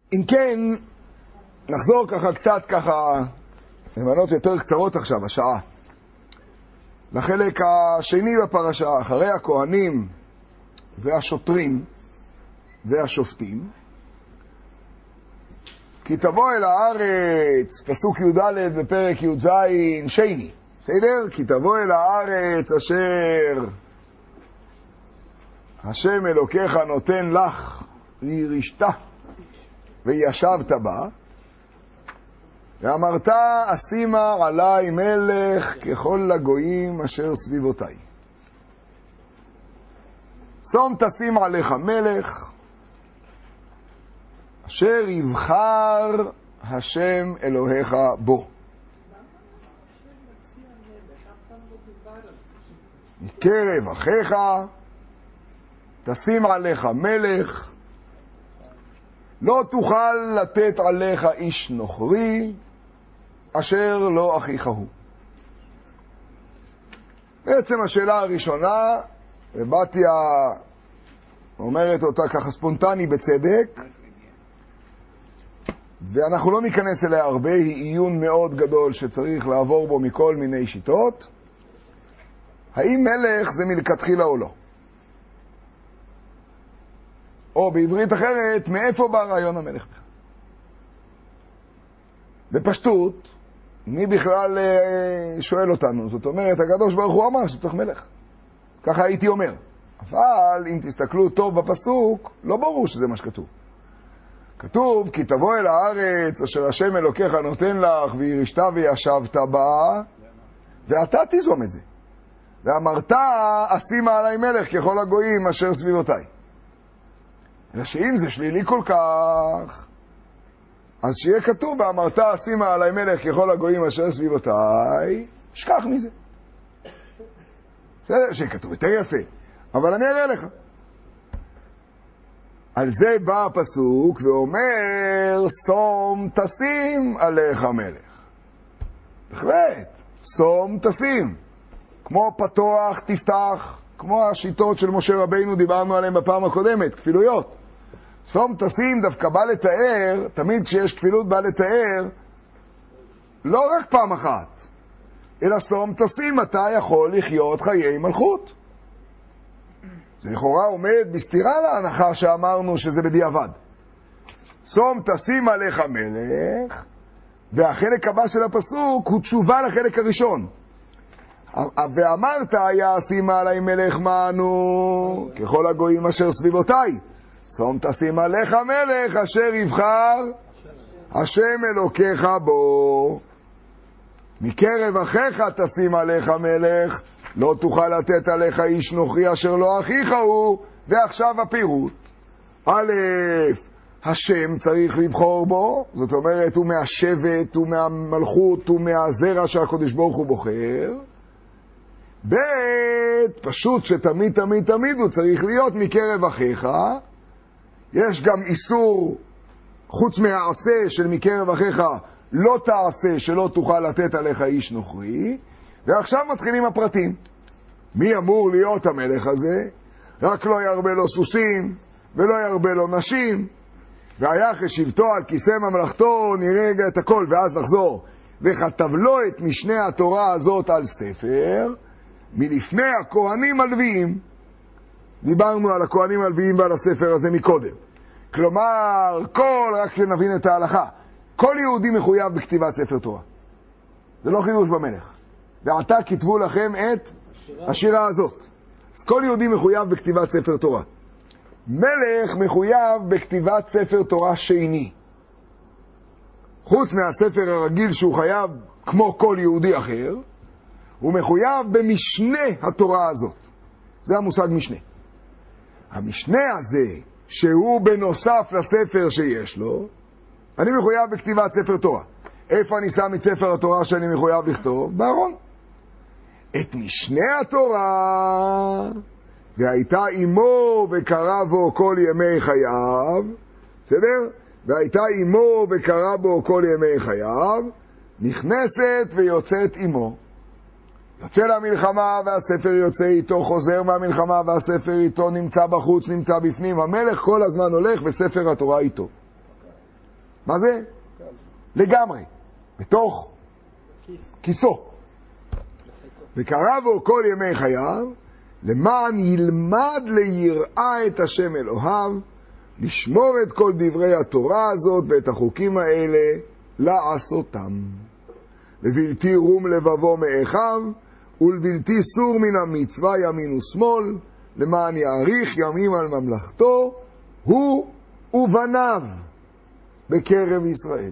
אם כן, נחזור קצת למנות יותר קצרות עכשיו, השעה. לחלק השני בפרשה, אחרי הכהנים והשוטרים והשופטים. כי תבוא אל הארץ, פסוק י"ד בפרק י"ז שני. בסדר? כי תבוא אל הארץ אשר השם אלוקיך נותן לך וירשתה וישבת בה, ואמרת אשימה עלי מלך ככל הגויים אשר סביבותי. שום תשים עליך מלך אשר יבחר השם אלוהיך בו. מקרב אחיך תשים עליך מלך, לא תוכל לתת עליך איש נוכרי אשר לא אחיך הוא. בעצם השאלה הראשונה, ובתיה אומרת אותה ככה ספונטני בצדק, ואנחנו לא ניכנס אליה הרבה, היא עיון מאוד גדול שצריך לעבור בו מכל מיני שיטות. האם מלך זה מלכתחילה או לא? או בעברית אחרת, מאיפה בא רעיון המלך? בפשטות, מי בכלל שואל אותנו? זאת אומרת, הקדוש ברוך הוא אמר שצריך מלך. ככה הייתי אומר. אבל אם תסתכלו טוב בפסוק, לא ברור שזה מה שכתוב. כתוב, כי תבוא אל הארץ אשר השם אלוקיך נותן לך וירשת וישבת בה, ואתה תיזום את זה. ואמרת, אשימה עלי מלך ככל הגויים אשר סביבותיי. אלא שאם זה שלילי כל כך, אז שיהיה כתוב, ואמרת אשימה עלי מלך ככל הגויים אשר סביבותיי, שכח מזה. בסדר, שיהיה כתוב יותר יפה. אבל אני אראה לך. על זה בא הפסוק ואומר, שום תשים עליך מלך. בהחלט, שום תשים. כמו פתוח תפתח, כמו השיטות של משה רבינו דיברנו עליהן בפעם הקודמת, כפילויות. שום תשים דווקא בא לתאר, תמיד כשיש כפילות בא לתאר, לא רק פעם אחת, אלא שום תשים אתה יכול לחיות חיי מלכות. זה לכאורה עומד בסתירה להנחה שאמרנו שזה בדיעבד. שום תשים עליך מלך, והחלק הבא של הפסוק הוא תשובה לחלק הראשון. ואמרת ישימה עלי מלך מענו ככל הגויים אשר סביבותיי. שום תשים עליך מלך אשר יבחר השם אלוקיך בו. מקרב אחיך תשים עליך מלך, לא תוכל לתת עליך איש נוכרי אשר לא אחיך הוא. ועכשיו הפירוט. א', השם צריך לבחור בו, זאת אומרת הוא מהשבט, הוא מהמלכות, הוא מהזרע שהקדוש ברוך הוא בוחר. ב', פשוט שתמיד תמיד תמיד הוא צריך להיות מקרב אחיך. יש גם איסור חוץ מהעשה של מקרב אחיך, לא תעשה שלא תוכל לתת עליך איש נוכרי. ועכשיו מתחילים הפרטים. מי אמור להיות המלך הזה? רק לא ירבה לו סוסים ולא ירבה לו נשים, ויחש שבטו על כיסא ממלכתו. נראה רגע את הכל ואז נחזור. וכתב לו את משנה התורה הזאת על ספר מלפני הכהנים הלוויים. דיברנו על הכהנים הלוויים ועל הספר הזה מקודם. כלומר, רק שנבין את ההלכה, כל יהודי מחויב בכתיבת ספר תורה. זה לא חידוש במלך. ועתה כתבו לכם את השירה הזאת. אז כל יהודי מחויב בכתיבת ספר תורה. מלך מחויב בכתיבת ספר תורה שני. חוץ מהספר הרגיל שהוא חייב כמו כל יהודי אחר, הוא מחויב במשנה התורה הזאת. זה המושג משנה. המשנה הזה, שהוא בנוסף לספר שיש לו, אני מחויב בכתיבת ספר תורה. איפה אני שם את ספר התורה שאני מחויב לכתוב? בארון. את משנה התורה, והייתה עמו וקרא בו כל ימי חייו, בסדר? והייתה עמו וקרא בו כל ימי חייו, נכנסת ויוצאת עמו. יוצא למלחמה והספר יוצא איתו, חוזר מהמלחמה והספר איתו, נמצא בחוץ, נמצא בפנים. המלך כל הזמן הולך וספר התורה איתו. מה זה? לגמרי. בתוך כיסו. וקרא בו כל ימי חייו, למען ילמד ליראה את השם אלוהיו, לשמור את כל דברי התורה הזאת ואת החוקים האלה, לעשותם. לבלתי רום לבבו מאחיו, ולבלתי סור מן המצווה ימין ושמאל, למען יאריך ימים על ממלכתו, הוא ובניו בקרב ישראל.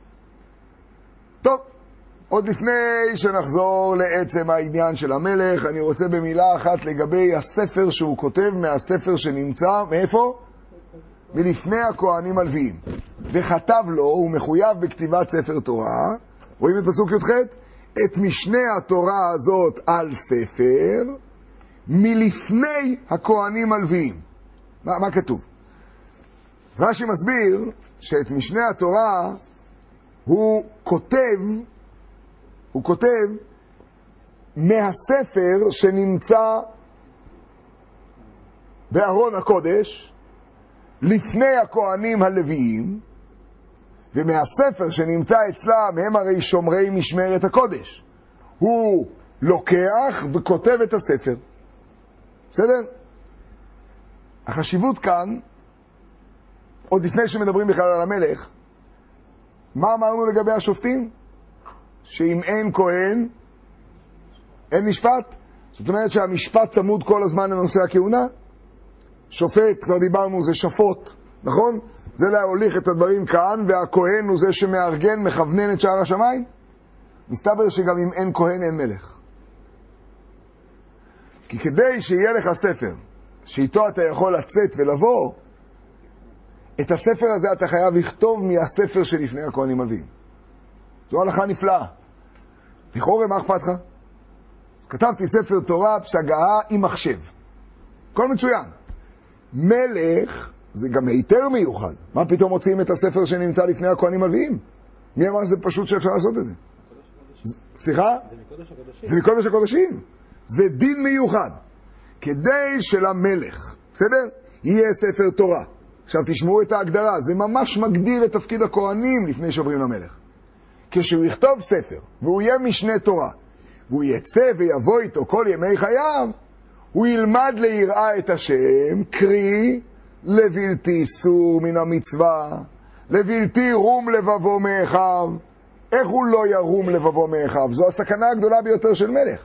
טוב, עוד לפני שנחזור לעצם העניין של המלך, אני רוצה במילה אחת לגבי הספר שהוא כותב, מהספר שנמצא, מאיפה? מלפני הכהנים הלוויים. וכתב לו, הוא מחויב בכתיבת ספר תורה, רואים את פסוק י"ח? את משנה התורה הזאת על ספר, מלפני הכהנים הלוויים. מה כתוב? רש"י מסביר שאת משנה התורה הוא כותב מהספר שנמצא בארון הקודש לפני הכהנים הלוויים, ומהספר שנמצא אצלם, הם הרי שומרי משמרת הקודש, הוא לוקח וכותב את הספר. בסדר? החשיבות כאן, עוד לפני שמדברים בכלל על המלך, מה אמרנו לגבי השופטים? שאם אין כהן, אין משפט. זאת אומרת שהמשפט צמוד כל הזמן לנושא הכהונה. שופט, כבר דיברנו, זה שפוט, נכון? זה להוליך את הדברים כאן, והכהן הוא זה שמארגן, מכוונן את שער השמיים. מסתבר שגם אם אין כהן, אין מלך. כי כדי שיהיה לך ספר, שאיתו אתה יכול לצאת ולבוא, את הספר הזה אתה חייב לכתוב מהספר שלפני הכהנים הלוויים. זו הלכה נפלאה. לכאורה, מה אכפת לך? כתבתי ספר תורה, פשגאה עם מחשב. כל מצוין. מלך זה גם היתר מיוחד. מה פתאום מוציאים את הספר שנמצא לפני הכהנים הלוויים? מי אמר שזה פשוט שאפשר לעשות את זה? סליחה? זה מקודש הקודשים. זה דין מיוחד. כדי שלמלך, בסדר? יהיה ספר תורה. עכשיו תשמעו את ההגדרה. זה ממש מגדיר את תפקיד הכהנים לפני שעוברים למלך. כשהוא יכתוב ספר, והוא יהיה משנה תורה, והוא יצא ויבוא איתו כל ימי חייו, הוא ילמד ליראה את השם, קרי לבלתי סור מן המצווה, לבלתי רום לבבו מאחיו. איך הוא לא ירום לבבו מאחיו? זו הסכנה הגדולה ביותר של מלך.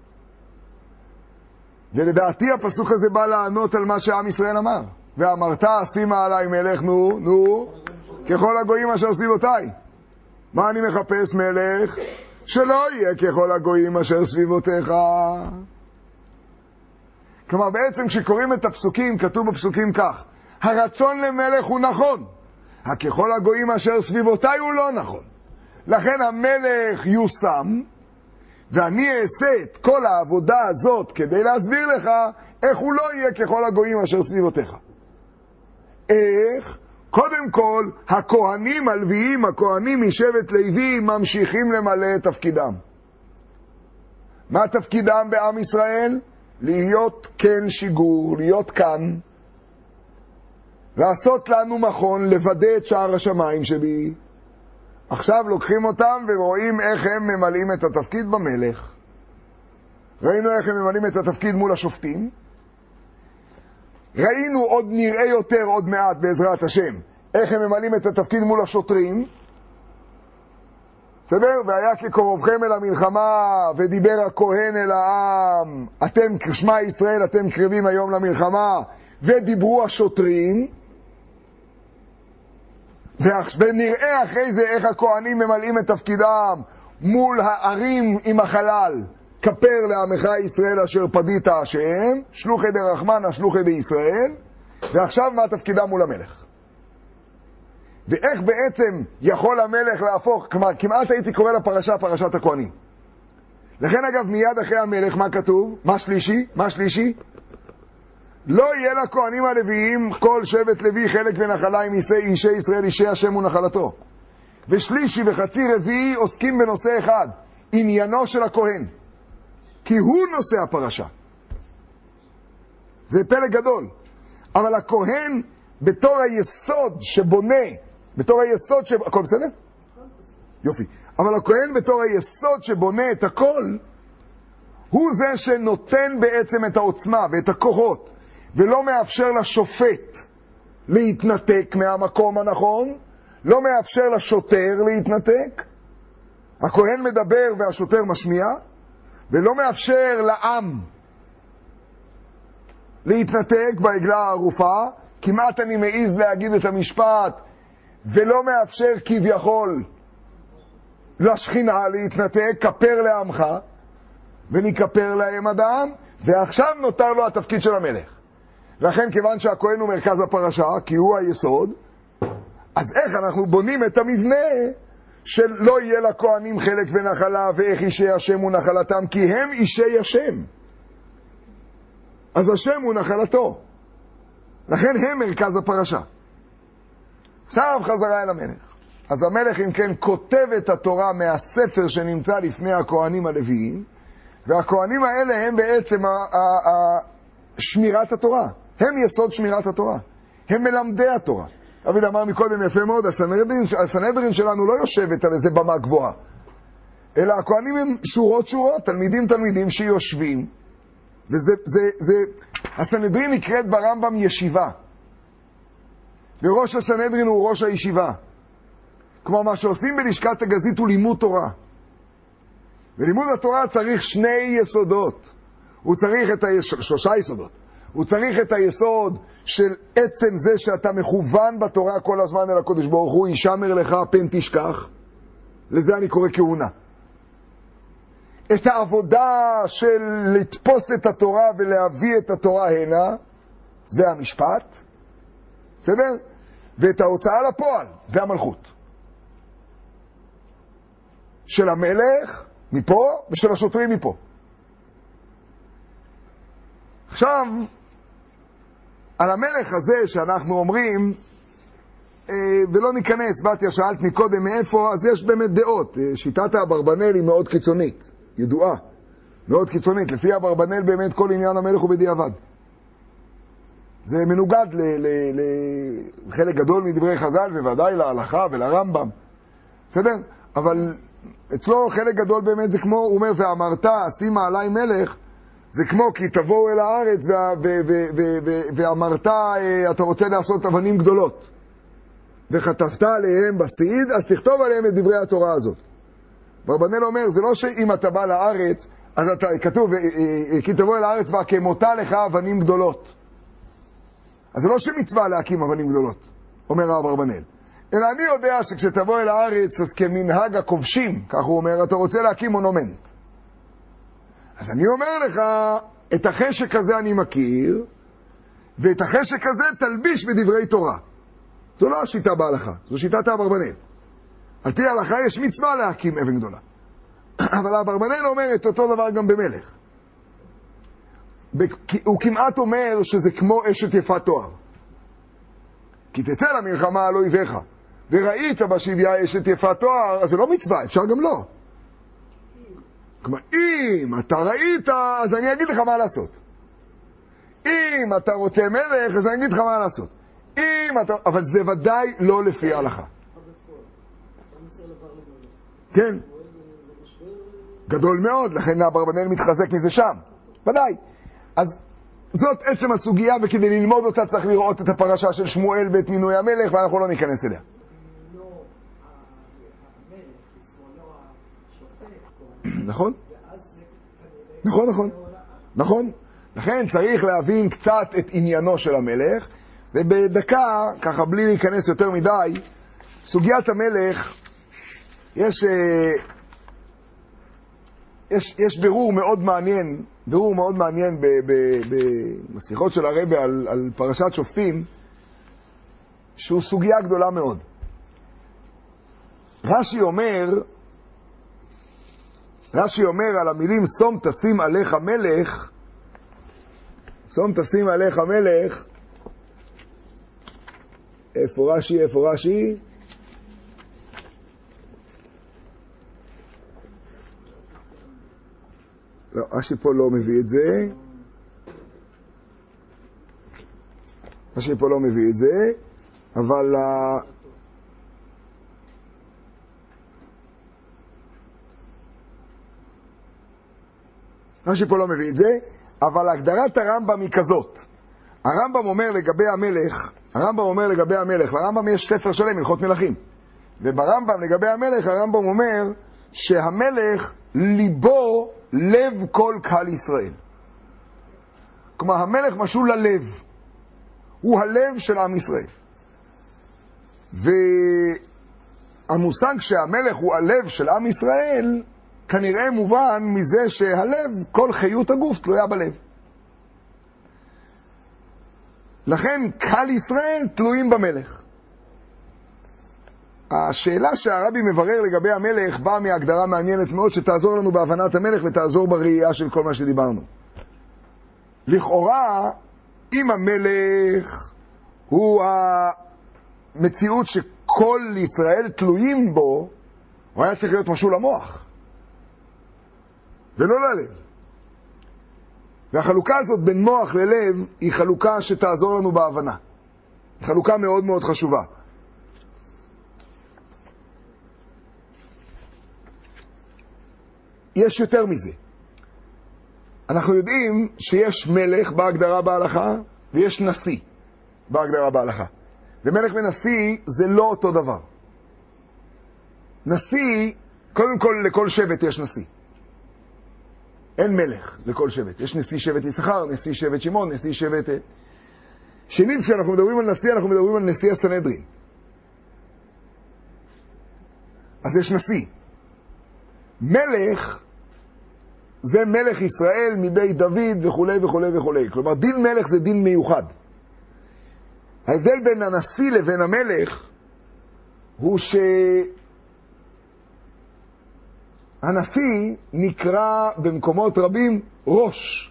ולדעתי הפסוק הזה בא לענות על מה שעם ישראל אמר. ואמרת שימה עליי מלך, נו, ככל הגויים אשר סביבותיי. מה אני מחפש מלך? שלא יהיה ככל הגויים אשר סביבותיך. כלומר, בעצם כשקוראים את הפסוקים, כתוב בפסוקים כך: הרצון למלך הוא נכון, הככל הגויים אשר סביבותיי הוא לא נכון. לכן המלך יושם, ואני אעשה את כל העבודה הזאת כדי להסביר לך איך הוא לא יהיה ככל הגויים אשר סביבותיך. איך? קודם כל, הכהנים הלוויים, הכהנים משבט לוי, ממשיכים למלא את תפקידם. מה תפקידם בעם ישראל? להיות כן שיגור, להיות כאן, לעשות לנו מכון, לוודא את שער השמיים שבי. עכשיו לוקחים אותם ורואים איך הם ממלאים את התפקיד במלך. ראינו איך הם ממלאים את התפקיד מול השופטים. ראינו, עוד נראה יותר עוד מעט בעזרת השם, איך הם ממלאים את התפקיד מול השוטרים. בסדר? והיה כקרובכם אל המלחמה, ודיבר הכהן אל העם, אתם שמע ישראל, אתם קרבים היום למלחמה, ודיברו השוטרים. ונראה אחרי זה איך הכהנים ממלאים את תפקידם מול הערים עם החלל. כפר לעמך ישראל אשר פדית השם, שלוחי דרחמנה שלוחי בישראל. ועכשיו מה תפקידם מול המלך? ואיך בעצם יכול המלך להפוך, כלומר כמעט הייתי קורא לפרשה פרשת הכהנים. לכן אגב מיד אחרי המלך מה כתוב? מה שלישי? לא יהיה לכהנים הלוויים כל שבט לוי חלק ונחלה עם אישי ישראל, אישי השם ונחלתו. ושלישי וחצי רביעי עוסקים בנושא אחד, עניינו של הכהן, כי הוא נושא הפרשה. זה פלא גדול. אבל הכהן בתור היסוד שבונה בתור היסוד הכל בסדר? יופי. אבל הכהן בתור היסוד שבונה את הכל, הוא זה שנותן בעצם את העוצמה ואת הכוחות, ולא מאפשר לשופט להתנתק מהמקום הנכון, לא מאפשר לשוטר להתנתק. הכהן מדבר והשוטר משמיע, ולא מאפשר לעם להתנתק בעגלה הערופה. כמעט אני מעז להגיד את המשפט, ולא מאפשר כביכול לשכינה להתנתק, כפר לעמך ונכפר להם אדם. ועכשיו נותר לו התפקיד של המלך. לכן כיוון שהכהן הוא מרכז הפרשה, כי הוא היסוד, אז איך אנחנו בונים את המבנה שלא יהיה לכהנים חלק ונחלה, ואיך אישי השם הוא נחלתם, כי הם אישי השם, אז השם הוא נחלתו, לכן הם מרכז הפרשה. עכשיו חזרה אל המלך. אז המלך אם כן כותב את התורה מהספר שנמצא לפני הכהנים הלוויים, והכהנים האלה הם בעצם שמירת התורה, הם יסוד שמירת התורה, הם מלמדי התורה. דוד אמר מקודם יפה מאוד, הסנהדרין שלנו לא יושבת על איזה במה גבוהה, אלא הכהנים הם שורות תלמידים שיושבים, הסנהדרין נקראת ברמב"ם ישיבה, וראש הסנהדרין הוא ראש הישיבה. כמו מה שעושים בלשכת הגזית הוא לימוד תורה, ולימוד התורה צריך שני יסודות. הוא צריך את שלושה יסודות. הוא צריך את היסוד של עצם זה שאתה מכוון בתורה כל הזמן אל הקודש ברוך הוא, ישמר לך פן תשכח, לזה אני קורא כהונה. את העבודה של לתפוס את התורה ולהביא את התורה הנה, זה המשפט, בסדר? ואת ההוצאה לפועל, זה המלכות של המלך מפה ושל השוטרים מפה. עכשיו על המלך הזה שאנחנו אומרים, ולא ניכנס, בתיה שאלת מקודם מאיפה, אז יש באמת דעות. שיטת האברבנאל היא מאוד קיצונית, ידועה, מאוד קיצונית. לפי האברבנאל באמת כל עניין המלך הוא בדיעבד. זה מנוגד לחלק גדול מדברי חז"ל, וודאי להלכה ולרמב"ם, בסדר? אבל אצלו חלק גדול באמת זה כמו, הוא אומר, ואמרת שימה עליי מלך, זה כמו כי תבואו אל הארץ ואמרת אתה רוצה לעשות אבנים גדולות וכתבת עליהם בסעיד, אז תכתוב עליהם את דברי התורה הזאת. אברבנאל אומר, זה לא שאם אתה בא לארץ, אז אתה, כתוב כי תבואו אל הארץ והקמותה לך אבנים גדולות, אז זה לא שמצווה להקים אבנים גדולות, אומר אברבנאל, אלא אני יודע שכשתבוא אל הארץ אז כמנהג הכובשים, כך הוא אומר, אתה רוצה להקים מונומנט. אז אני אומר לך, את החשק הזה אני מכיר, ואת החשק הזה תלביש בדברי תורה. זו לא השיטה בהלכה, זו שיטת האברבנאל. על פי ההלכה יש מצווה להקים אבן גדולה. אבל האברבנאל אומר את אותו דבר גם במלך. הוא כמעט אומר שזה כמו אשת יפת תואר. כי תצא למלחמה על אויביך, וראית בשביה אשת יפת תואר, אז זה לא מצווה, אפשר גם לא. כלומר, אם אתה ראית, אז אני אגיד לך מה לעשות. אם אתה רוצה מלך, אז אני אגיד לך מה לעשות. אבל זה ודאי לא לפי ההלכה. כן. גדול מאוד, לכן האברבנאל מתחזק מזה שם. ודאי. אז זאת עצם הסוגיה, וכדי ללמוד אותה צריך לראות את הפרשה של שמואל ואת מינוי המלך, ואנחנו לא ניכנס אליה. נכון? נכון. לכן צריך להבין קצת את עניינו של המלך, ובדקה, ככה בלי להיכנס יותר מדי, סוגיית המלך, יש בירור מאוד מעניין בשיחות של הרבי על פרשת שופטים, שהוא סוגיה גדולה מאוד. רש"י אומר על המילים שום תשים עליך מלך, איפה רש"י? לא, רש"י פה לא מביא את זה, אבל רש"י פה לא מביא את זה, אבל הגדרת הרמב"ם היא כזאת. הרמב"ם אומר לגבי המלך, לרמב"ם יש ספר שלם, הלכות מלכים. וברמב"ם לגבי המלך, הרמב"ם אומר שהמלך ליבו לב כל קהל ישראל. כלומר, המלך משול ללב. הוא הלב של עם ישראל. והמושג שהמלך הוא הלב של עם ישראל, כנראה מובן מזה שהלב, כל חיות הגוף תלויה בלב. לכן קהל ישראל תלויים במלך. השאלה שהרבי מברר לגבי המלך באה מהגדרה מעניינת מאוד שתעזור לנו בהבנת המלך ותעזור בראייה של כל מה שדיברנו. לכאורה, אם המלך הוא המציאות שכל ישראל תלויים בו, הוא היה צריך להיות משול למוח ולא ללב. והחלוקה הזאת בין מוח ללב היא חלוקה שתעזור לנו בהבנה. היא חלוקה מאוד מאוד חשובה. יש יותר מזה. אנחנו יודעים שיש מלך בהגדרה בהלכה ויש נשיא בהגדרה בהלכה. ומלך ונשיא זה לא אותו דבר. נשיא, קודם כל לכל שבט יש נשיא. אין מלך לכל שבט. יש נשיא שבט יששכר, נשיא שבט שמעון, נשיא שבט... שנית, כשאנחנו מדברים על נשיא, אנחנו מדברים על נשיא הסנהדרין. אז יש נשיא. מלך זה מלך ישראל מבית דוד וכו' וכו' וכו'. כלומר, דין מלך זה דין מיוחד. ההבדל בין הנשיא לבין המלך הוא הנשיא נקרא במקומות רבים ראש.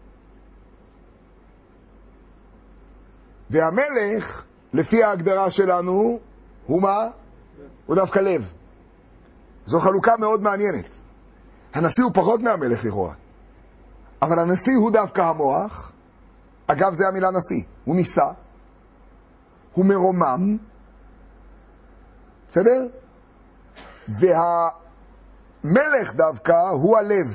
והמלך, לפי ההגדרה שלנו, הוא מה? הוא דווקא לב. זו חלוקה מאוד מעניינת. הנשיא הוא פחות מהמלך לכאורה. אבל הנשיא הוא דווקא המוח. אגב, זה המילה נשיא. הוא ניסה. הוא מרומם. בסדר? והמלך דווקא הוא הלב.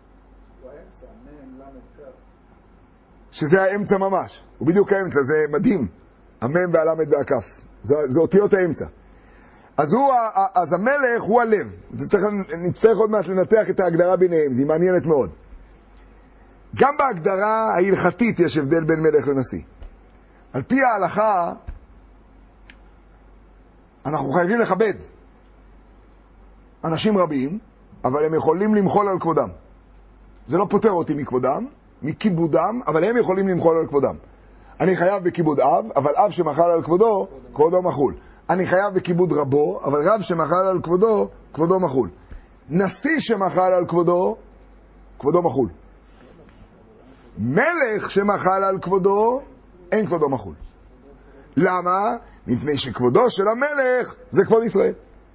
שזה האמצע ממש. הוא בדיוק האמצע, זה מדהים. המם והלמד והכף. זה אותיות האמצע. אז המלך הוא הלב. נצטרך עוד מעט לנתח את ההגדרה ביניהם, זה מעניינת מאוד. גם בהגדרה ההלכתית יש הבדל בין מלך לנשיא. על פי ההלכה, אנחנו חייבים לכבד אנשים רבים, אבל הם יכולים למחול על כבודם. זה לא פותר אותי מכבודם, מכיבודם, אבל הם יכולים למחול על כבודם. אני חייב בכיבוד אב, אבל אב שמחל על כבודו, כבודו מחול. אני חייב בכיבוד רבו, אבל רב שמחל על כבודו, כבודו מחול. נשיא שמחל על כבודו, כבודו מחול. מלך שמחל על כבודו, אין כבודו מחול. למה? מפני שכבודו של המלך זה כבוד ישראל.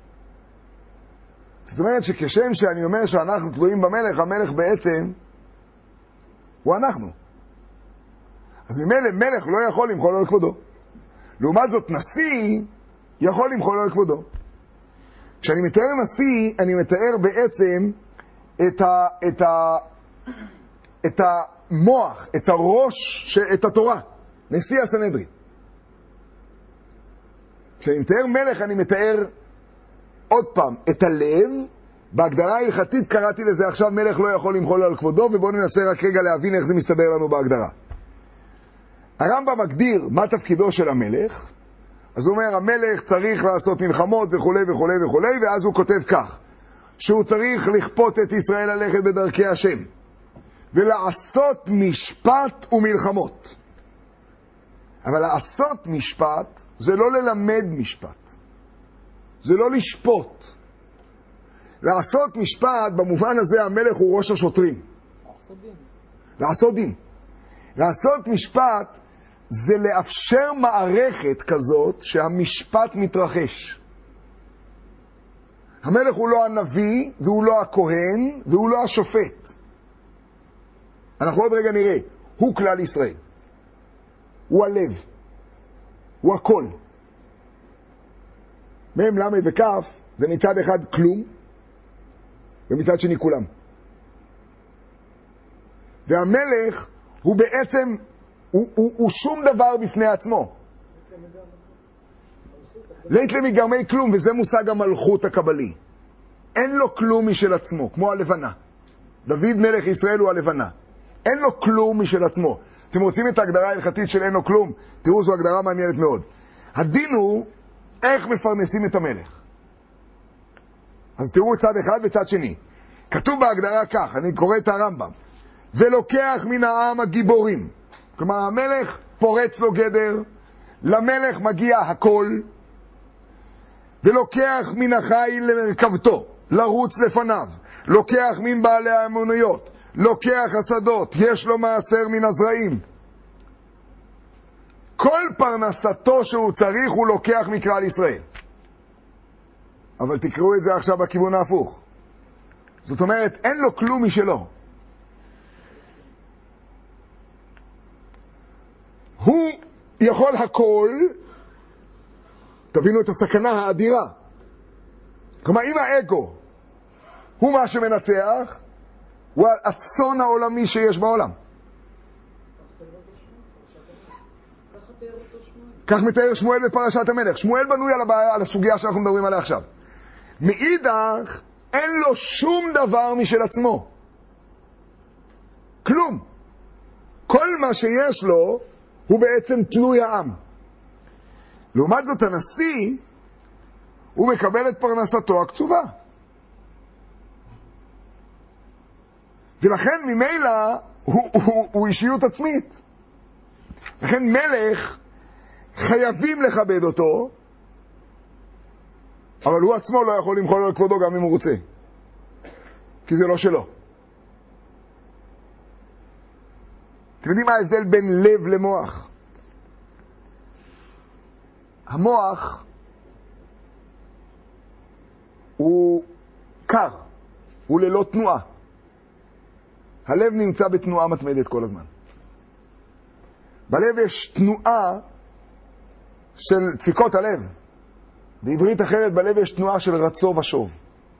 זאת אומרת שכשם שאני אומר שאנחנו תלויים במלך, המלך בעצם הוא אנחנו. אז ממילא מלך לא יכול למחול על כבודו. לעומת זאת נשיא יכול למחול על כבודו. כשאני מתאר נשיא, אני מתאר בעצם את המוח, את הראש, את התורה. נשיא הסנהדרין. כשאני מתאר מלך, אני מתאר עוד פעם את הלב. בהגדרה ההלכתית קראתי לזה עכשיו מלך לא יכול למחול על כבודו, ובואו ננסה רק רגע להבין איך זה מסתבר לנו בהגדרה. הרמב"ם מגדיר מה תפקידו של המלך. אז הוא אומר, המלך צריך לעשות מלחמות וכו' וכו' וכו', ואז הוא כותב כך, שהוא צריך לכפות את ישראל ללכת בדרכי השם, ולעשות משפט ומלחמות. אבל לעשות משפט זה לא ללמד משפט, זה לא לשפוט. לעשות משפט, במובן הזה המלך הוא ראש השוטרים. לעשות דין. לעשות משפט זה לאפשר מערכת כזאת שהמשפט מתרחש. המלך הוא לא הנביא, והוא לא הכהן, והוא לא השופט. אנחנו עוד רגע נראה. הוא כלל ישראל. הוא הלב. הוא הכל. מהם למד וכף זה מצד אחד כלום, ומצד שני כולם. והמלך הוא בעצם, הוא שום דבר בפני עצמו. לית למגרמי כלום, וזה מושג המלכות הקבלי. אין לו כלום משל עצמו, כמו הלבנה. דוד מלך ישראל הוא הלבנה. אין לו כלום משל עצמו. אתם רוצים את ההגדרה ההלכתית של אין לו כלום? תראו, זו הגדרה מעניינת מאוד. הדין הוא איך מפרנסים את המלך. אז תראו צד אחד וצד שני. כתוב בהגדרה כך, אני קורא את הרמב"ם. ולוקח מן העם הגיבורים. כלומר, המלך פורץ לו גדר, למלך מגיע הכל, ולוקח מן החיל למרכבתו, לרוץ לפניו, לוקח מן בעלי האמוניות, לוקח השדות, יש לו מעשר מן הזרעים. כל פרנסתו שהוא צריך הוא לוקח מכלל ישראל. אבל תקראו את זה עכשיו בכיוון ההפוך. זאת אומרת, אין לו כלום משלו. הוא יכול הכל, תבינו את הסכנה האדירה. כלומר, אם האגו הוא מה שמנצח, הוא האסון העולמי שיש בעולם. כך מתאר שמואל בפרשת המלך. שמואל בנוי על הבעיה, על הסוגיה שאנחנו מדברים עליה עכשיו. מאידך, אין לו שום דבר משל עצמו. כלום. כל מה שיש לו הוא בעצם תלוי העם. לעומת זאת, הנשיא הוא מקבל את פרנסתו הקצובה. ולכן ממילא הוא אישיות עצמית. לכן מלך חייבים לכבד אותו, אבל הוא עצמו לא יכול למחול על כבודו גם אם הוא רוצה, כי זה לא שלו. אתם יודעים מה ההבדל בין לב למוח? המוח הוא קר, הוא ללא תנועה. הלב נמצא בתנועה מתמדת כל הזמן. בלב יש תנועה של דפיקות הלב. בעברית אחרת, בלב יש תנועה של רצו ושוב.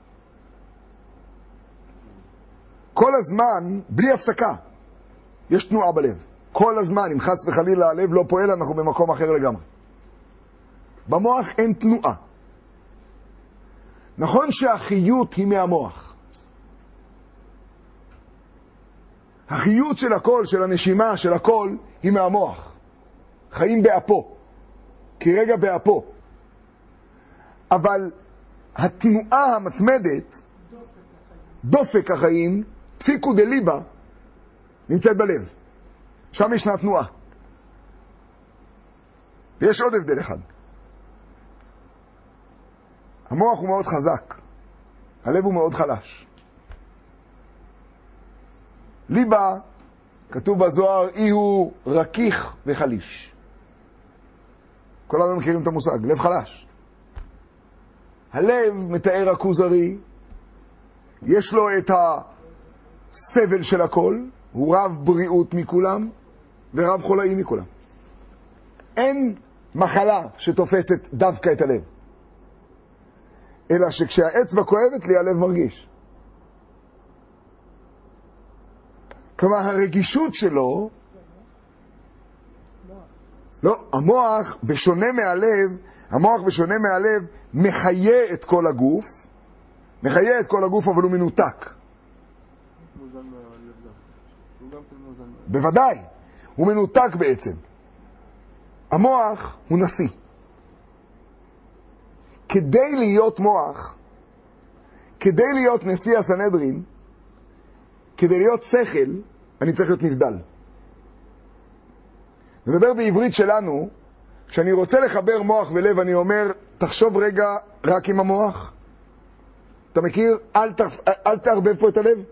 כל הזמן, בלי הפסקה, יש תנועה בלב. כל הזמן, אם חס וחלילה הלב לא פועל, אנחנו במקום אחר לגמרי. במוח אין תנועה. נכון שהחיות היא מהמוח. החיות של הכל, של הנשימה, של הכל, היא מהמוח. חיים באפו. כרגע באפו. אבל התנועה המתמדת, דופק החיים, דפיקו דליבה, נמצאת בלב. שם ישנה תנועה. ויש עוד הבדל אחד. המוח הוא מאוד חזק. הלב הוא מאוד חלש. ליבה, כתוב בזוהר, אי הוא רכיך וחליש. כולנו מכירים את המושג, לב חלש. הלב מתאר הכוזרי, יש לו את הסבל של הכל, הוא רב בריאות מכולם ורב חולאי מכולם. אין מחלה שתופסת דווקא את הלב. אלא שכשהאצבע כואבת לי, הלב מרגיש. כלומר, הרגישות שלו, לא, המוח בשונה מהלב, מחיה את כל הגוף, אבל הוא מנותק. בוודאי, הוא מנותק בעצם. המוח הוא נשיא. כדי להיות מוח, כדי להיות נשיא הסנהדרין, כדי להיות שכל, אני צריך להיות נבדל. נדבר בעברית שלנו, כשאני רוצה לחבר מוח ולב, אני אומר, תחשוב רגע רק עם המוח. אתה מכיר? אל תערבב פה את הלב.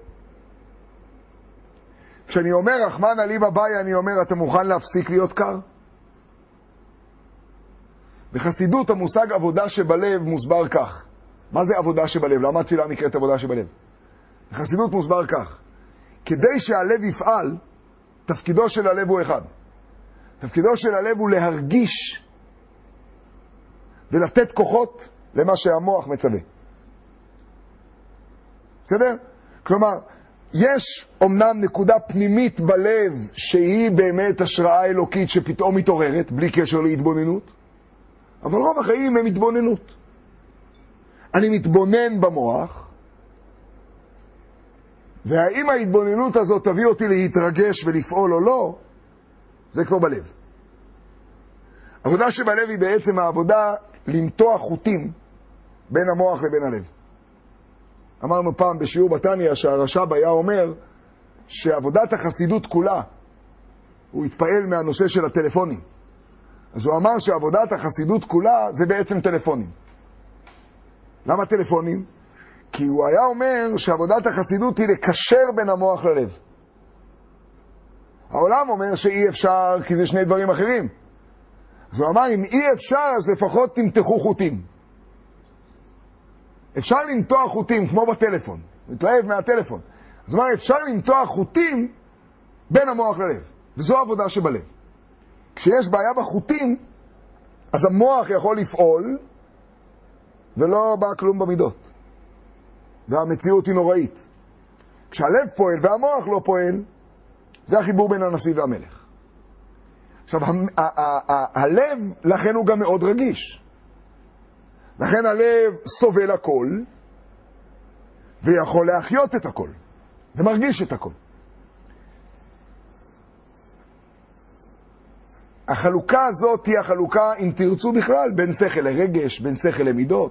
כשאני אומר, רחמן עלי בבאי, אני אומר, אתה מוכן להפסיק להיות קר? בחסידות המושג עבודה שבלב מוסבר כך. מה זה עבודה שבלב? למה התפילה נקראת עבודה שבלב? בחסידות מוסבר כך. כדי שהלב יפעל, תפקידו של הלב הוא אחד. תפקידו של הלב הוא להרגיש ולתת כוחות למה שהמוח מצווה. בסדר? כלומר, יש אומנם נקודה פנימית בלב שהיא באמת השראה אלוקית שפתאום מתעוררת בלי קשר להתבוננות, אבל רוב החיים הם התבוננות. אני מתבונן במוח, והאם ההתבוננות הזאת תביא אותי להתרגש ולפעול או לא, זה כבר בלב. עבודה שבלב היא בעצם העבודה למתוח חוטים בין המוח לבין הלב. אמרנו פעם בשיעור בתניא שהרש"ב היה אומר שעבודת החסידות כולה, הוא התפעל מהנושא של הטלפונים. אז הוא אמר שעבודת החסידות כולה זה בעצם טלפונים. למה טלפונים? כי הוא היה אומר שעבודת החסידות היא לקשר בין המוח ללב. העולם אומר שאי אפשר כי זה שני דברים אחרים. אז הוא אמר אם אי אפשר אז לפחות תמתחו חוטים. אפשר למתוח חוטים כמו בטלפון, להתלהב מהטלפון. זאת אומרת, אפשר למתוח חוטים בין המוח ללב, וזו עבודה שבלב. כשיש בעיה בחוטים, אז המוח יכול לפעול, ולא בא כלום במידות. והמציאות היא נוראית. כשהלב פועל והמוח לא פועל, זה החיבור בין הנשיא והמלך. עכשיו, הלב, לכן הוא גם מאוד רגיש. לכן הלב סובל הכל, ויכול להחיות את הכל, ומרגיש את הכל. החלוקה הזאת היא החלוקה, אם תרצו בכלל, בין שכל לרגש, בין שכל למידות.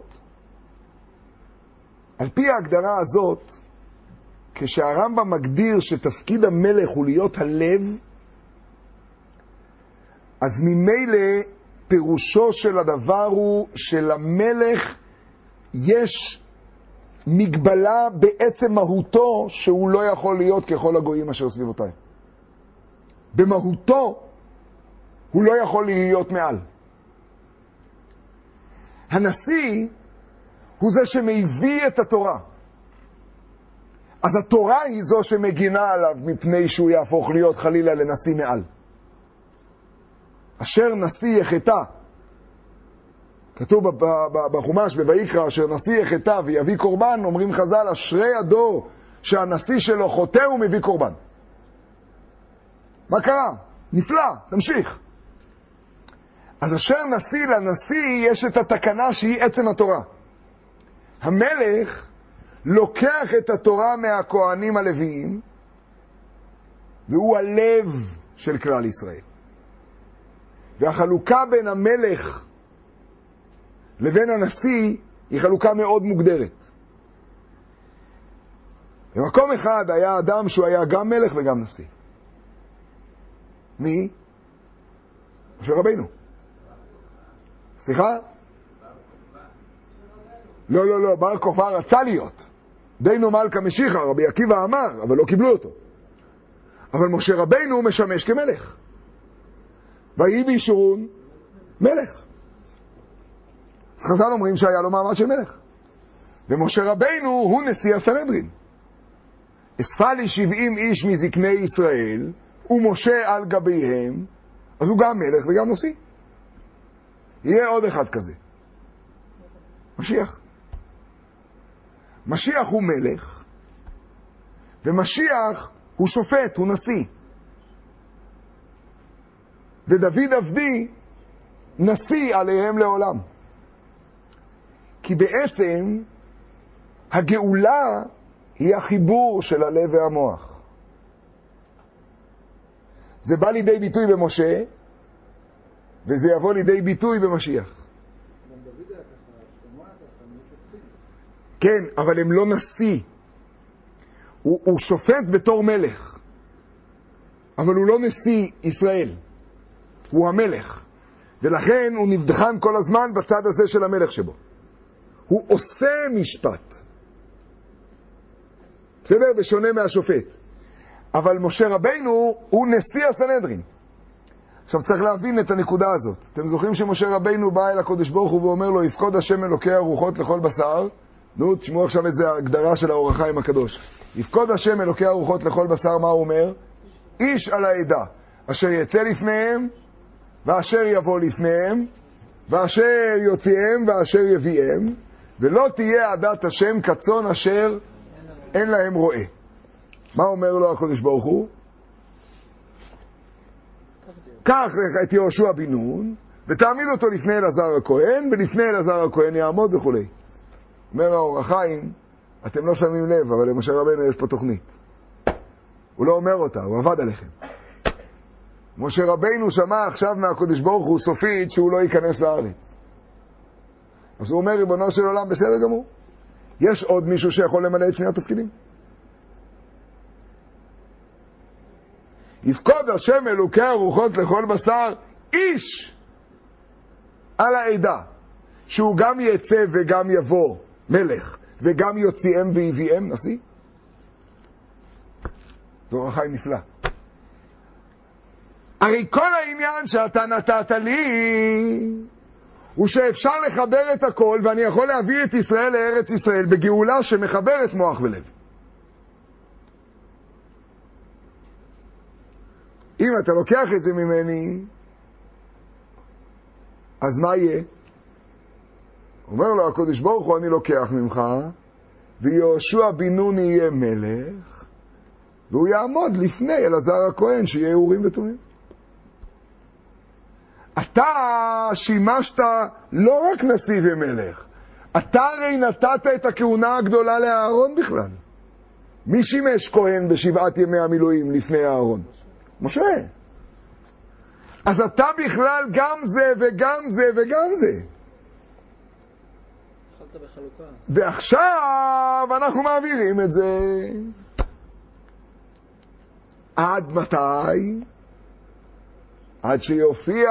על פי ההגדרה הזאת, כשהרמב"ם מגדיר שתפקיד המלך הוא להיות הלב, אז ממילא פירושו של הדבר הוא שלמלך יש מגבלה בעצם מהותו שהוא לא יכול להיות ככל הגויים אשר סביבותיי. במהותו הוא לא יכול להיות מעל. הנשיא הוא זה שמביא את התורה. אז התורה היא זו שמגינה עליו מפני שהוא יהפוך להיות חלילה לנשיא מעל. אשר נשיא יחטא, כתוב בחומש בויקרא, אשר נשיא יחטא ויביא קורבן, אומרים חז"ל, אשרי הדור שהנשיא שלו חוטא ומביא קורבן. מה קרה? נפלא, תמשיך. אז אשר נשיא לנשיא יש את התקנה שהיא עצם התורה. המלך לוקח את התורה מהכהנים הלוויים, והוא הלב של כלל ישראל. והחלוקה בין המלך לבין הנשיא היא חלוקה מאוד מוגדרת. במקום אחד היה אדם שהוא היה גם מלך וגם נשיא. מי? משה רבינו. סליחה? לא, בר כוכבא רצה להיות. דיינו מלכה משיחה, רבי עקיבא אמר, אבל לא קיבלו אותו. אבל משה רבינו משמש כמלך. ויהי בישורון מלך. חז"ל אומרים שהיה לו מעמד של מלך. ומשה רבינו הוא נשיא הסנהדרין. אספה לי 70 איש מזקני ישראל, ומשה על גביהם, אז הוא גם מלך וגם נשיא. יהיה עוד אחד כזה. משיח. משיח הוא מלך, ומשיח הוא שופט, הוא נשיא. ודוד עבדי נשיא עליהם לעולם. כי בעצם הגאולה היא החיבור של הלב והמוח. זה בא לידי ביטוי במשה, וזה יבוא לידי ביטוי במשיח. כן, אבל הם לא נשיא. הוא שופט בתור מלך. אבל הוא לא נשיא ישראל. הוא המלך. ולכן הוא נבדחן כל הזמן בצד הזה של המלך שבו. הוא עושה משפט. בסדר? בשונה מהשופט. אבל משה רבינו הוא נשיא הסנהדרין. עכשיו צריך להבין את הנקודה הזאת. אתם זוכרים שמשה רבינו בא אל הקדוש ברוך הוא ואומר לו, יפקוד השם אלוקי הרוחות לכל בשר. נו, תשמעו עכשיו איזה הגדרה של האור החיים הקדוש. יפקוד השם אלוקי הרוחות לכל בשר, מה הוא אומר? איש על העדה, אשר יצא לפניהם, ואשר יבוא לפניהם, ואשר יוציאם, ואשר יביאם, ולא תהיה עדת השם כצאן אשר אין להם רועה. מה אומר לו הקדוש ברוך הוא? קח לך את יהושע בן נון ותעמיד אותו לפני אלעזר הכהן, ולפני אלעזר הכהן יעמוד וכו'. אומר האור החיים, אתם לא שמים לב, אבל למשה רבנו יש פה תוכנית. הוא לא אומר אותה, הוא עבד עליכם. משה רבנו שמע עכשיו מהקדוש ברוך הוא סופית שהוא לא ייכנס לארץ. אז הוא אומר, ריבונו של עולם, בסדר גמור. יש עוד מישהו שיכול למלא את שני התפקידים? יפקוד השם אלוקי הרוחות לכל בשר איש על העדה, שהוא גם יצא וגם יבוא מלך, וגם יוציאם ויביאם נשיא. זו אור החיים נפלא. הרי כל העניין שאתה נתת לי הוא שאפשר לחבר את הכל, ואני יכול להביא את ישראל לארץ ישראל בגאולה שמחברת מוח ולב. אם אתה לוקח את זה ממני, אז מה יהיה? אומר לו הקדוש ברוך הוא, אני לוקח ממך, ויהושע בן נון יהיה מלך, והוא יעמוד לפני אלעזר הכהן שיהיה אורים ותומים. אתה שימשת לא רק נשיא ומלך, אתה הרי נתת את הכהונה הגדולה לאהרון בכלל. מי שימש כהן בשבעת ימי המילואים לפני אהרון? משה. אז אתה בכלל גם זה וגם זה וגם זה. בחלוקה. ועכשיו אנחנו מעבירים את זה. עד מתי? עד שיופיע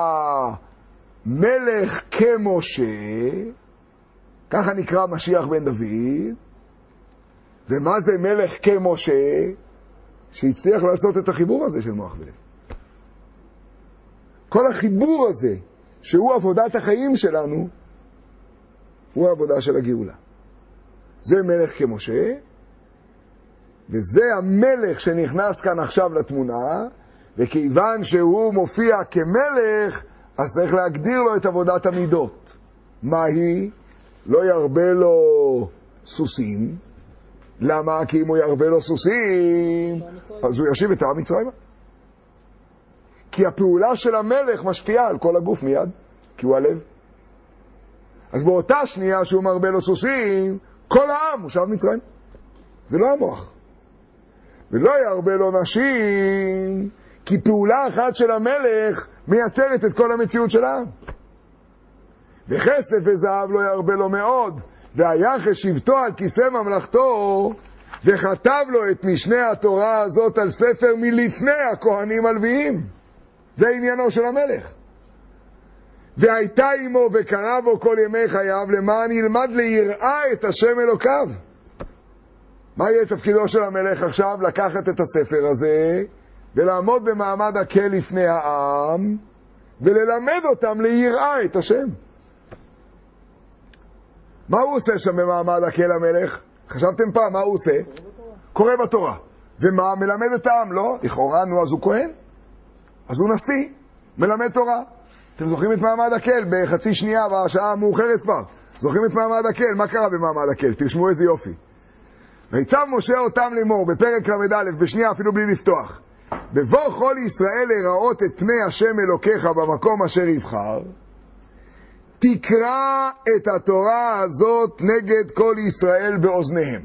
מלך כמשה, ככה נקרא משיח בן דוד. ומה זה מלך כמשה? שהצליח לעשות את החיבור הזה של מוח ולב. כל החיבור הזה, שהוא עבודת החיים שלנו, הוא העבודה של הגאולה. זה מלך כמשה, וזה המלך שנכנס כאן עכשיו לתמונה, וכיוון שהוא מופיע כמלך, אז צריך להגדיר לו את עבודת המידות. מה היא? לא ירבה לו סוסים. למה? כי אם הוא ירבה לו סוסים, אז הוא ישיב את העם מצרימה. כי הפעולה של המלך משפיעה על כל הגוף מיד, כי הוא הלב. אז באותה שנייה שהוא מרבה לו סוסים, כל העם הוא שב מצרים. זה לא המוח. ולא ירבה לו נשים, כי פעולה אחת של המלך מייצרת את כל המציאות של העם. וכסף וזהב לא ירבה לו מאוד, והיחס שבטו על כיסא ממלכתו, וכתב לו את משנה התורה הזאת על ספר מלפני הכהנים הלוויים. זה עניינו של המלך. והייתה עמו וקרא בו כל ימי חייו, למען ילמד ליראה את השם אלוקיו. מה יהיה תפקידו של המלך עכשיו? לקחת את הספר הזה ולעמוד במעמד הקהל לפני העם וללמד אותם ליראה את השם. מה הוא עושה שם במעמד הקהל המלך? חשבתם פעם מה הוא עושה? קורא בתורה. ומה? מלמד את העם, לא? לכאורה, נו, אז הוא כהן? אז הוא נשיא, מלמד תורה. אתם זוכרים את מעמד הקהל בחצי שנייה בשעה המאוחרת כבר? זוכרים את מעמד הקהל? מה קרה במעמד הקהל? תרשמו איזה יופי. ויצב משה אותם לאמור בפרק ל"א, בשנייה אפילו בלי לפתוח. בבוא כל ישראל לראות את פני השם אלוקיך במקום אשר יבחר, תקרא את התורה הזאת נגד כל ישראל באוזניהם.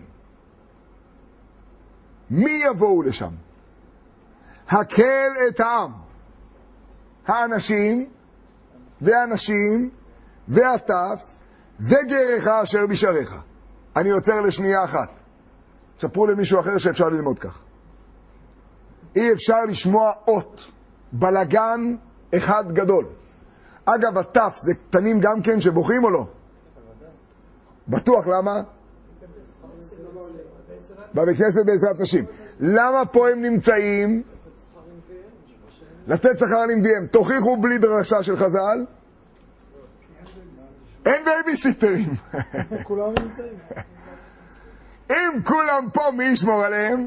מי יבואו לשם? הקל את העם, האנשים והנשים והטף וגרך אשר בשעריך. אני עוצר לשנייה אחת. ספרו למישהו אחר שאפשר ללמוד כך. אי אפשר לשמוע אות, בלגן אחד גדול. אגב, הטף זה קטנים גם כן שבוכים או לא? בטוח, למה? בבית כנסת בעזרת נשים. למה פה הם נמצאים? לתת שכר לנביאים. תוכיחו בלי דרשה של חז"ל. אין בייביסיטרים. כולם נמצאים. אם כולם פה, מי ישמור עליהם?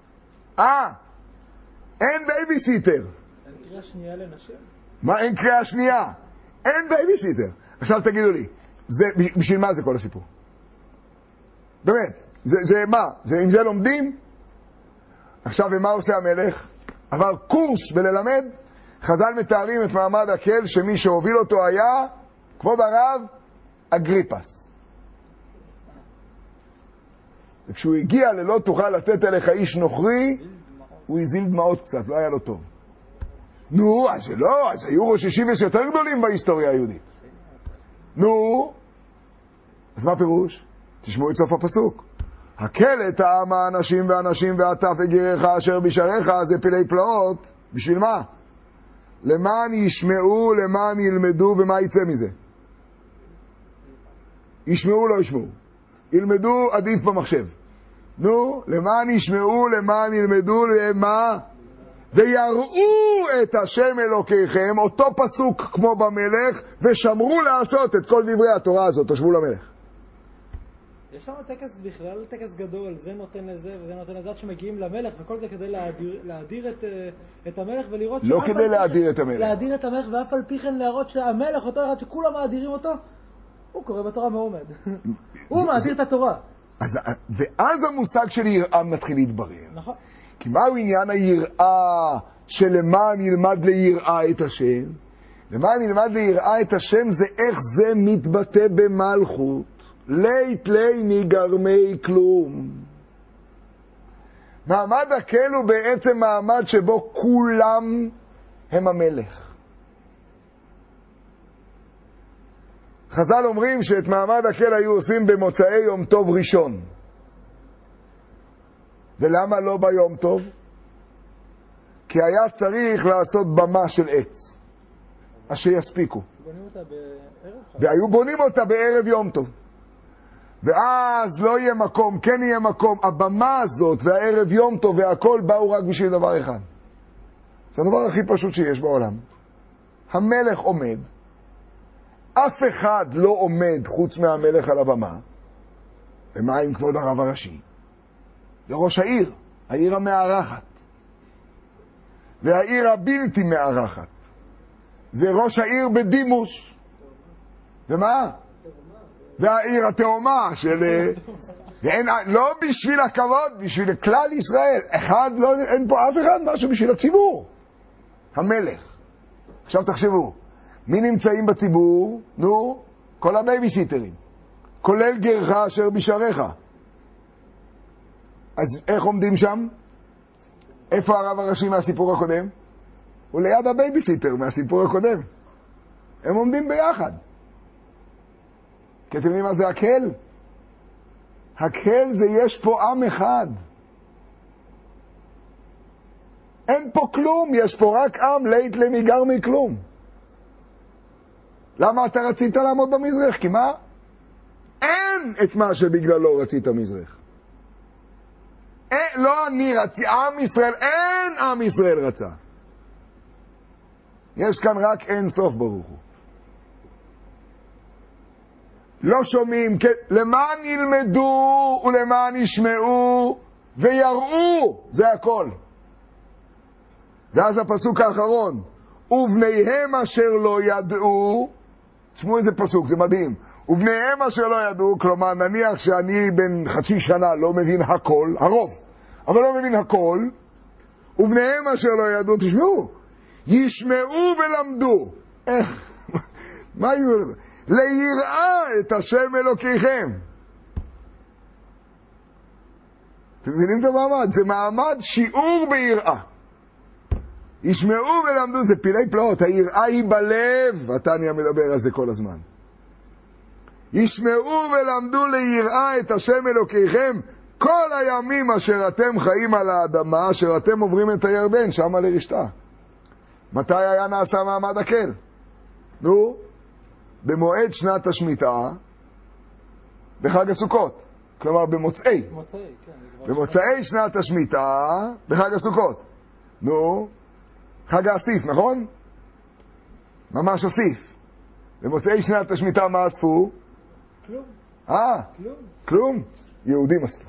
אין בייביסיטר. אין קריאה שנייה לנשים? מה אין קריאה שנייה? אין בייביסיטר. עכשיו תגידו לי, בשביל מה זה כל הסיפור? באמת, זה מה? עם זה לומדים? עכשיו, ומה עושה המלך? עבר קורס בללמד. חז"ל מתארים את מעמד הקהל שמי שהוביל אותו היה, כבוד הרב, אגריפס. וכשהוא הגיע ללא תוכל לתת אליך איש נוכרי, הוא הזיל דמעות קצת, לא היה לו טוב. נו, אז לא, אז היו ראשישים יותר גדולים בהיסטוריה היהודית. נו, אז מה פירוש? תשמעו את סוף הפסוק. הקל את העם האנשים והאנשים ועטף וגירך אשר בשעריך, זה פלאי פלאות. בשביל מה? למען ישמעו, למען ילמדו, ומה יצא מזה? ישמעו, לא ישמעו. ילמדו, עדיף במחשב. נו, למען ישמעו, למען ילמדו, למה? ויראו את השם אלוקיכם, אותו פסוק כמו במלך, ושמרו לעשות את כל דברי התורה הזאת, תשבו למלך. יש שם טקס בכלל, טקס גדול, זה נותן לזה וזה נותן לזה, שמגיעים למלך, וכל זה כדי להדיר את המלך ולראות לא כדי להדיר את המלך. להדיר את המלך, ואף על פי כן להראות שהמלך, אותו אחד שכולם מאדירים אותו, הוא קורא בתורה מעומד. הוא מאדיר את התורה. ואז המושג של יראה מתחיל להתברר. נכון. כי מהו עניין היראה שלמען ילמד ליראה את השם? למען ילמד ליראה את השם זה איך זה מתבטא במלכות. לית לי מגרמי כלום. מעמד הקהל הוא בעצם מעמד שבו כולם הם המלך. חז"ל אומרים שאת מעמד הקהל היו עושים במוצאי יום טוב ראשון. ולמה לא ביום טוב? כי היה צריך לעשות במה של עץ, אז שיספיקו. בונים אותה בערב? והיו בונים אותה בערב יום טוב. ואז לא יהיה מקום, כן יהיה מקום. הבמה הזאת והערב יום טוב והכל באו רק בשביל דבר אחד. זה הדבר הכי פשוט שיש בעולם. המלך עומד. אף אחד לא עומד חוץ מהמלך על הבמה. ומה עם כבוד הרב הראשי? זה ראש העיר, העיר המארחת. והעיר הבלתי מארחת. וראש העיר בדימוס. ומה? והעיר התאומה של... לא בשביל הכבוד, בשביל כלל ישראל. אין פה אף אחד משהו בשביל הציבור. המלך. עכשיו תחשבו, מי נמצאים בציבור? נו, כל הבייביסיטרים. כולל גרך אשר בשעריך. אז איך עומדים שם? איפה הרב הראשי מהסיפור הקודם? הוא ליד הבייביסיטר מהסיפור הקודם. הם עומדים ביחד. כי אתם יודעים מה זה הקהל? הקהל זה יש פה עם אחד. אין פה כלום, יש פה רק עם, לית למיגר מכלום. למה אתה רצית לעמוד במזרח? כי מה? אין את מה שבגללו רצית מזרח. לא אני רציתי, עם ישראל, אין עם ישראל רצה. יש כאן רק אין סוף ברוך הוא. לא שומעים, למען ילמדו ולמען ישמעו ויראו, זה הכל. ואז הפסוק האחרון, ובניהם אשר לא ידעו, תשמעו איזה פסוק, זה מדהים. ובניהם אשר לא ידעו, כלומר נניח שאני בן חצי שנה לא מבין הכל, הרוב, אבל לא מבין הכל, ובניהם אשר לא ידעו, תשמעו, ישמעו ולמדו. מה יהיו? ליראה את השם אלוקיכם. אתם מבינים את המעמד? זה מעמד שיעור ביראה. ישמעו ולמדו, זה פילי פלאות, היראה היא בלב, התניא מדבר על זה כל הזמן. ישמעו ולמדו ליראה את השם אלוקיכם כל הימים אשר אתם חיים על האדמה, אשר אתם עוברים את הירדן, שמה לרשתה. מתי היה נעשה מעמד הקהל? נו, במועד שנת השמיטה, בחג הסוכות. כלומר במוצאי. במוצאי שנת השמיטה, בחג הסוכות. נו, חג האסיף, נכון? ממש אסיף. במוצאי שנת השמיטה מה אספו? כלום. כלום? יהודים אספו.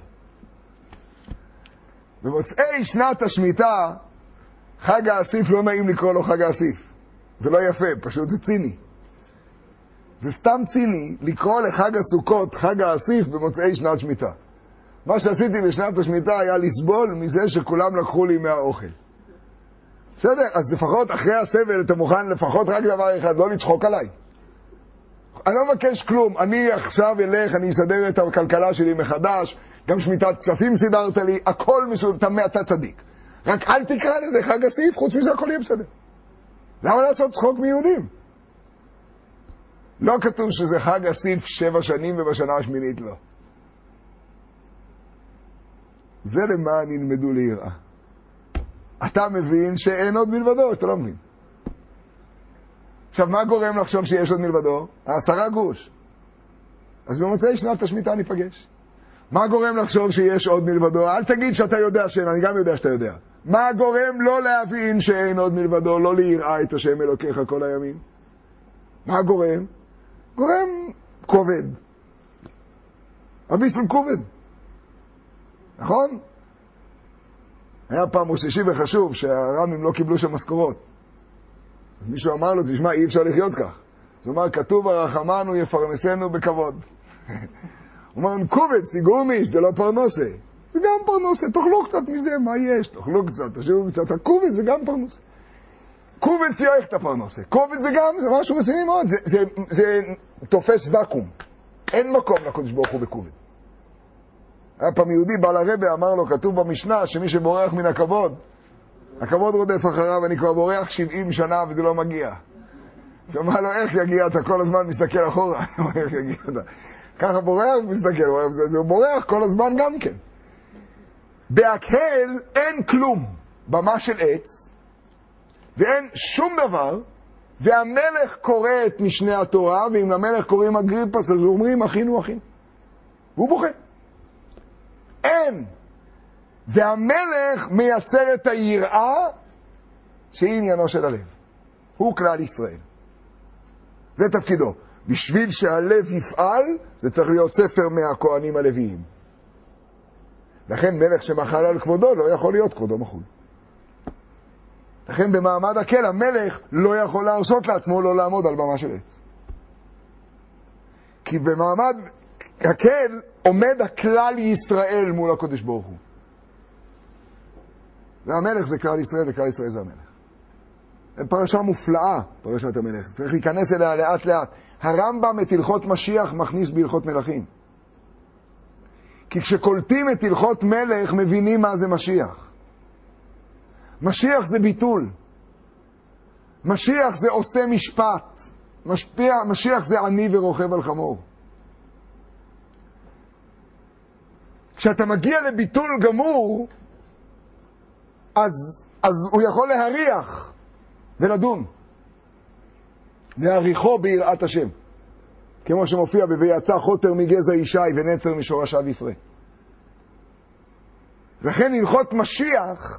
במוצאי שנת השמיטה, חג האסיף לא נעים לקרוא לו חג האסיף. זה לא יפה, פשוט זה ציני. זה סתם ציני לקרוא לחג הסוכות חג האסיף במוצאי שנת שמיטה. מה שעשיתי בשנת השמיטה היה לסבול מזה שכולם לקחו לי מהאוכל. בסדר? אז לפחות אחרי הסבל אתה מוכן לפחות רק דבר אחד, לא לצחוק עליי. אני לא מבקש כלום, אני עכשיו אלך, אני אסדר את הכלכלה שלי מחדש, גם שמיטת כספים סידרת לי, הכל מסודר, אתה צדיק. רק אל תקרא לזה חג אסיף, חוץ מזה הכל יהיה בסדר. למה לעשות צחוק מיהודים? לא כתוב שזה חג אסיף 7 שנים ובשנה השמינית לא. זה למען ילמדו ליראה. אתה מבין שאין עוד מלבדו, שאתה לא מבין. עכשיו, מה גורם לחשוב שיש עוד מלבדו? 10 גרוש. אז במוצאי שנת השמיטה ניפגש. מה גורם לחשוב שיש עוד מלבדו? אל תגיד שאתה יודע שאין, אני גם יודע שאתה יודע. מה גורם לא להבין שאין עוד מלבדו, לא ליראה את השם אלוקיך כל הימים? מה גורם? גורם כובד. הביסל כובד. נכון? היה פעם מוששי וחשוב שהרמים לא קיבלו שם משכורות. אז מישהו אמר לו, תשמע, אי אפשר לחיות כך. אז הוא אמר, כתוב הרחמנו יפרנסנו בכבוד. הוא אמר, כובד, סיגורניש, זה לא פרנוסה. זה גם פרנוסה, תאכלו קצת מזה, מה יש? תאכלו קצת, תשאירו קצת. הכובד זה גם פרנוסה. כובד ציורך את הפרנוסה. כובד זה גם, זה משהו רציני מאוד. זה תופס וקום. אין מקום לקדוש ברוך הוא בכובד. היה פעם יהודי בא לרבי, אמר לו, כתוב במשנה שמי שבורח מן הכבוד, הכבוד רודף אחריו, אני כבר בורח 70 שנה וזה לא מגיע. אז אמר לו, איך יגיע? אתה כל הזמן מסתכל אחורה. איך יגיע? ככה בורח ומסתכל, הוא בורח כל הזמן גם כן. בהקהל אין כלום, במה של עץ, ואין שום דבר, והמלך קורא את משנה התורה, ואם למלך קוראים אגריפס, אז אומרים, אחינו אחים. והוא בוכה. אין. והמלך מייצר את היראה שהיא עניינו של הלב. הוא כלל ישראל. זה תפקידו. בשביל שהלב יפעל, זה צריך להיות ספר מהכהנים הלוויים. לכן מלך שמחל על כבודו לא יכול להיות כבודו מחול. לכן במעמד הקהל המלך לא יכול להרשות לעצמו לא לעמוד על במה של עץ. כי במעמד הקהל עומד הכלל ישראל מול הקדוש ברוך הוא. והמלך זה כלל ישראל וכלל ישראל זה המלך. פרשה מופלאה, פרשת המלך. צריך להיכנס אליה לאט לאט. הרמב"ם את הלכות משיח מכניס בהלכות מלכים. כי כשקולטים את הלכות מלך מבינים מה זה משיח. משיח זה ביטול. משיח זה עושה משפט. משיח זה עני ורוכב על חמור. כשאתה מגיע לביטול גמור, אז הוא יכול להריח ולדון. להריחו ביראת השם. כמו שמופיע ב"ויצא חוטר מגזע ישי ונצר משורשיו יפרה". לכן הלכות משיח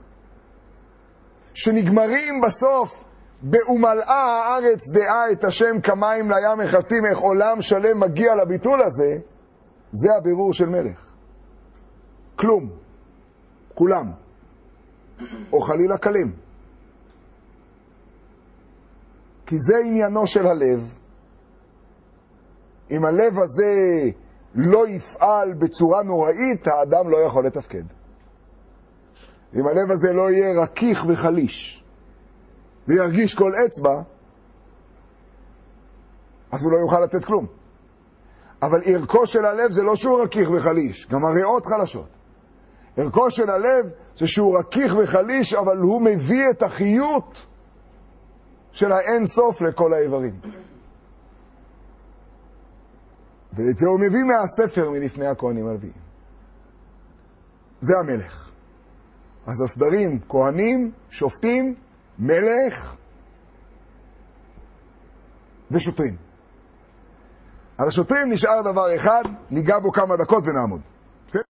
שנגמרים בסוף באומלאה הארץ דעה את השם כמים לים מכסים, איך עולם שלם מגיע לביטול הזה, זה הבירור של מלך. כלום. כולם. או חלילה קלים. כי זה עניינו של הלב. אם הלב הזה לא יפעל בצורה נוראית, האדם לא יכול לתפקד. אם הלב הזה לא יהיה רקיך וחליש, וירגיש כל אצבע, אז הוא לא יוכל לתת כלום. אבל ערכו של הלב זה לא שהוא רקיך וחליש, גם הריאות חלשות. ערכו של הלב זה שהוא רקיך וחליש, אבל הוא מביא את החיות של האין סוף לכל האיברים. ואת זה הוא מביא מהספר מלפני הכהנים הלוויים. זה המלך. אז הסדרים, כהנים, שופטים, מלך ושוטרים. על השוטרים נשאר דבר אחד, ניגע בו כמה דקות ונעמוד.